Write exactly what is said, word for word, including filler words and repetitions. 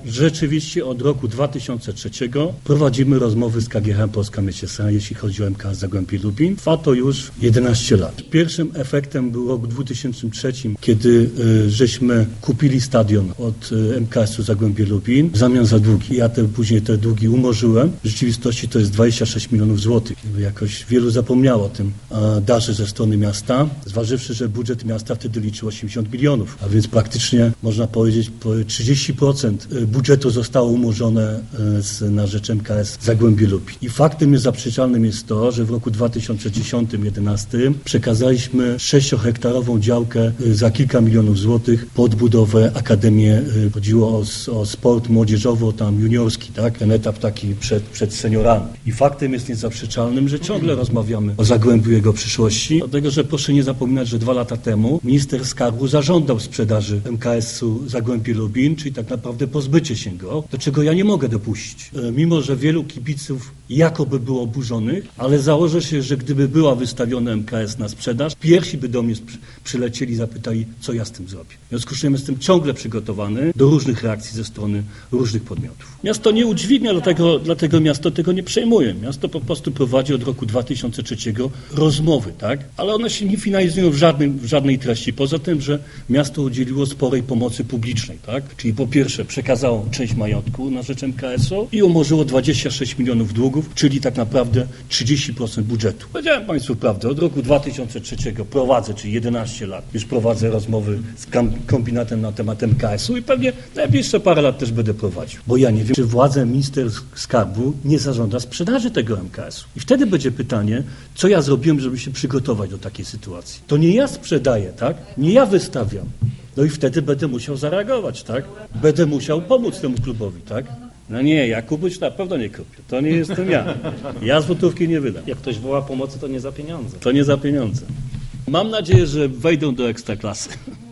rzeczywiście od roku dwa tysiące trzeciego prowadzimy rozmowy z K G H Polska Miedź S A, jeśli chodzi o M K S Zagłębie Lubin. Trwa to już jedenaście lat. Pierwszym efektem był rok dwa tysiące trzeci, kiedy y, żeśmy kupili stadion od y, M K S-u Zagłębie Lubin w zamian za długi. Ja te, później te długi umorzyłem. W rzeczywistości to jest dwadzieścia sześć milionów złotych. Jakoś wielu zapomniało o tym a, darze ze strony miasta, zważywszy, że budżet miasta wtedy liczył osiemdziesiąt milionów, a więc praktycznie można powiedzieć trzydzieści procent budżetu zostało umorzone z, na rzecz M K S Zagłębie Lubin. I faktem niezaprzeczalnym jest to, że w roku dwa tysiące dziesiątym do dwa tysiące jedenastego przekazaliśmy sześciohektarową działkę za kilka milionów złotych pod budowę Akademię. Chodziło o, o sport młodzieżowo, tam juniorski, tak? Ten etap taki przed, przed seniorami. I faktem jest niezaprzeczalnym, że ciągle rozmawiamy o Zagłębiu jego przyszłości, dlatego, że proszę nie zapominać, że dwa lata temu minister skarbu zażądał sprzedaży M K S-u Zagłębie Lubin, czyli tak naprawdę pozbycie się go, do czego ja nie mogę dopuścić. Mimo, że wielu kibiców jakoby było oburzonych, ale założę się, że gdyby była wystawiona M K S na sprzedaż, pierwsi by do mnie przylecieli i zapytali, co ja z tym zrobię. W związku z czym jestem ciągle przygotowany do różnych reakcji ze strony różnych podmiotów. Miasto nie udźwignia, dlatego, dlatego miasto tego nie przejmuje. Miasto po prostu prowadzi od roku dwa tysiące trzeciego rozmowy, tak? Ale one się nie finalizują w, żadnym, w żadnej treści, poza tym, że miasto udzieliło sporej pomocy publicznej, tak? Czyli po pierwsze przekazało część majątku na rzecz M K S-u i umorzyło dwadzieścia sześć milionów długów, czyli tak naprawdę trzydzieści procent budżetu. Powiedziałem Państwu prawdę, od roku dwa tysiące trzeciego prowadzę, czyli jedenaście lat, już prowadzę rozmowy z kombinatem na temat M K S-u i pewnie najbliższe parę lat też będę prowadził. Bo ja nie wiem, czy władze minister skarbu nie zażąda sprzedaży tego M K S-u. I wtedy będzie pytanie, co ja zrobiłem, żeby się przygotować do takiej sytuacji. To nie ja sprzedaję, tak? Nie ja wystawiam. No i wtedy będę musiał zareagować, tak? Będę musiał pomóc temu klubowi, tak? No nie, ja kupić na pewno nie kupię. To nie jestem ja. Ja złotówki nie wydam. Jak ktoś woła pomocy, to nie za pieniądze. To nie za pieniądze. Mam nadzieję, że wejdą do ekstraklasy.